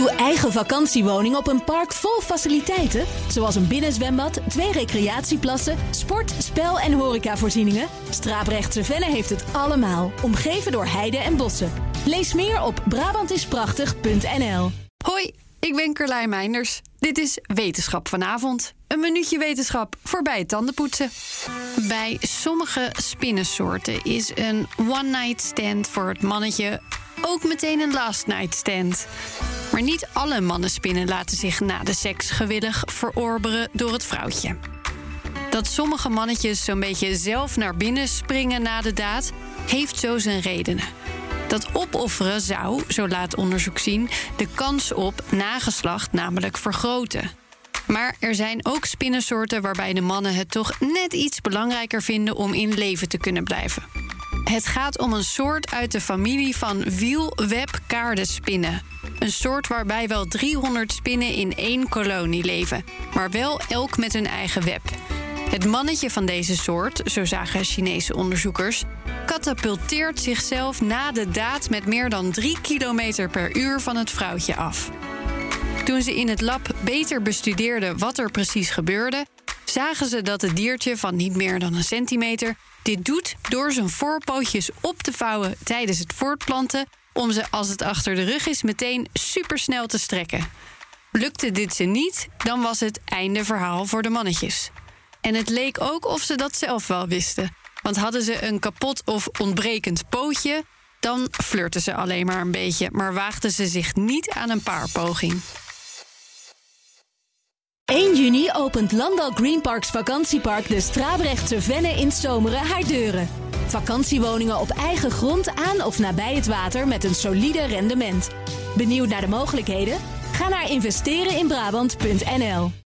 Uw eigen vakantiewoning op een park vol faciliteiten? Zoals een binnenzwembad, 2 recreatieplassen, sport, spel- en horecavoorzieningen? Strabrechtse Venne heeft het allemaal, omgeven door heide en bossen. Lees meer op Brabantisprachtig.nl. Hoi, ik ben Carlijn Meinders. Dit is Wetenschap vanavond. Een minuutje wetenschap voorbij het tandenpoetsen. Bij sommige spinnensoorten is een one-night stand voor het mannetje ook meteen een last night stand. Maar niet alle mannenspinnen laten zich na de seks gewillig verorberen door het vrouwtje. Dat sommige mannetjes zo'n beetje zelf naar binnen springen na de daad, heeft zo zijn redenen. Dat opofferen zou, zo laat onderzoek zien, de kans op nageslacht namelijk vergroten. Maar er zijn ook spinnensoorten waarbij de mannen het toch net iets belangrijker vinden om in leven te kunnen blijven. Het gaat om een soort uit de familie van wielwebkaardenspinnen. Een soort waarbij wel 300 spinnen in 1 kolonie leven, maar wel elk met hun eigen web. Het mannetje van deze soort, zo zagen Chinese onderzoekers, katapulteert zichzelf na de daad met meer dan 3 kilometer per uur van het vrouwtje af. Toen ze in het lab beter bestudeerden wat er precies gebeurde, zagen ze dat het diertje van niet meer dan 1 centimeter dit doet door zijn voorpootjes op te vouwen tijdens het voortplanten, om ze als het achter de rug is meteen supersnel te strekken. Lukte dit ze niet, dan was het einde verhaal voor de mannetjes. En het leek ook of ze dat zelf wel wisten. Want hadden ze een kapot of ontbrekend pootje, dan flirten ze alleen maar een beetje, maar waagden ze zich niet aan een paarpoging. 1 juni opent Landal Green Parks vakantiepark de Strabrechtse Venne in Zomeren haar deuren. Vakantiewoningen op eigen grond aan of nabij het water met een solide rendement. Benieuwd naar de mogelijkheden? Ga naar investereninbrabant.nl.